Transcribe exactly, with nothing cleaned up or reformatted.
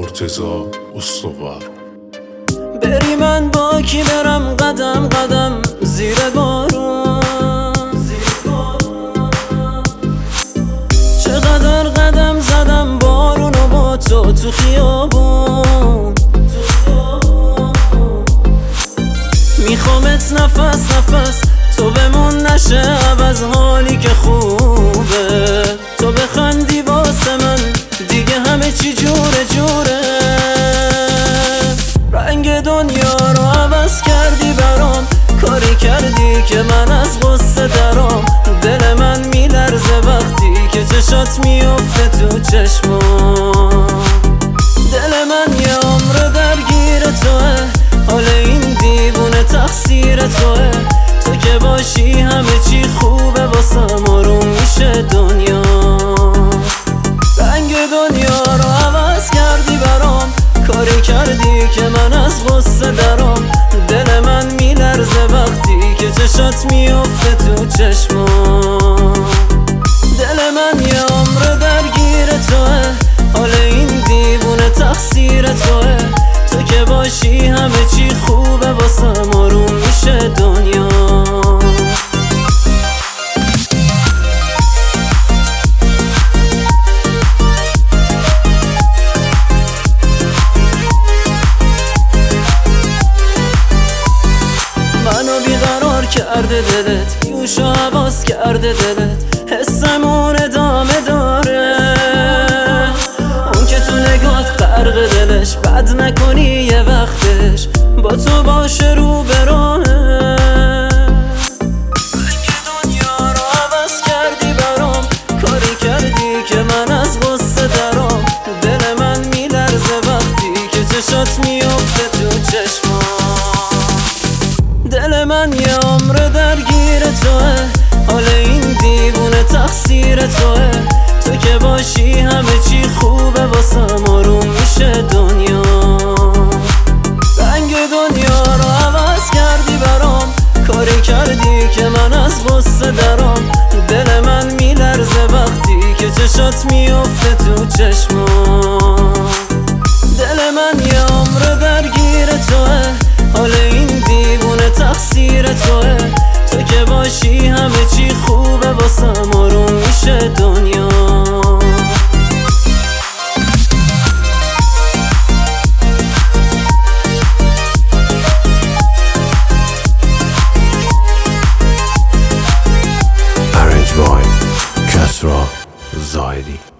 مرتضی استوار. بری من با کی برم قدم قدم زیر بارون، چقدر قدم زدم بارونو با تو تو خیابون. میخوامت نفس نفس تو بمون نشه عوض حالی که خوبه، تو بخندی واسه من دیگه همه چی جوره جوره. رنگ دنیا رو عوض کردی برام، کاری کردی که من از غصه درام. دل من میلرزه وقتی که چشات میفته تو چشمام. دل من یه عمر درگیر توه، حال این دیوونه تقصیر توه. تو که باشی همه چی خوبه واسم، آروم میشه دنیا. رنگ دنیا رو عوض کردی برام، کاری کردی که من از غصه درام. دل من میلرزه وقتی که چشات میفته تو چشمام. دل من یه عمر درگیر توه، حال این دیوونه تقصیر توه. تو که باشی همه چی خوبه واسم، آروم میشه دنیا. منو بیقرار کرده دلت، بیوش و حواس کرده دلت، حسمون ادامه داره. اون که تو نگات غرق دلش، بد نکنی یه وقتش با تو باشه رو به راهه. رنگ دنیا رو عوض کردی برام، کاری کردی که من از غصه درام. دل من میلرزه وقتی که چشات میفته تو چشمام. دل من یه عمر درگیر توه، حال این دیوونه تقصیر توه. تو که باشی همه چی خوبه واسم، آروم میشه دنیا. رنگ دنیا رو عوض کردی برام، کاری کردی که من از غصه درام. دل من میلرزه وقتی که چشات میفته تو چشمام. دل من یه عمر درگیر توه، حال این دیوونه تقصیر توه. تو که باشی همه چی خوبه واسم، آروم میشه دنیا. Arranged by Kasra Zaidi.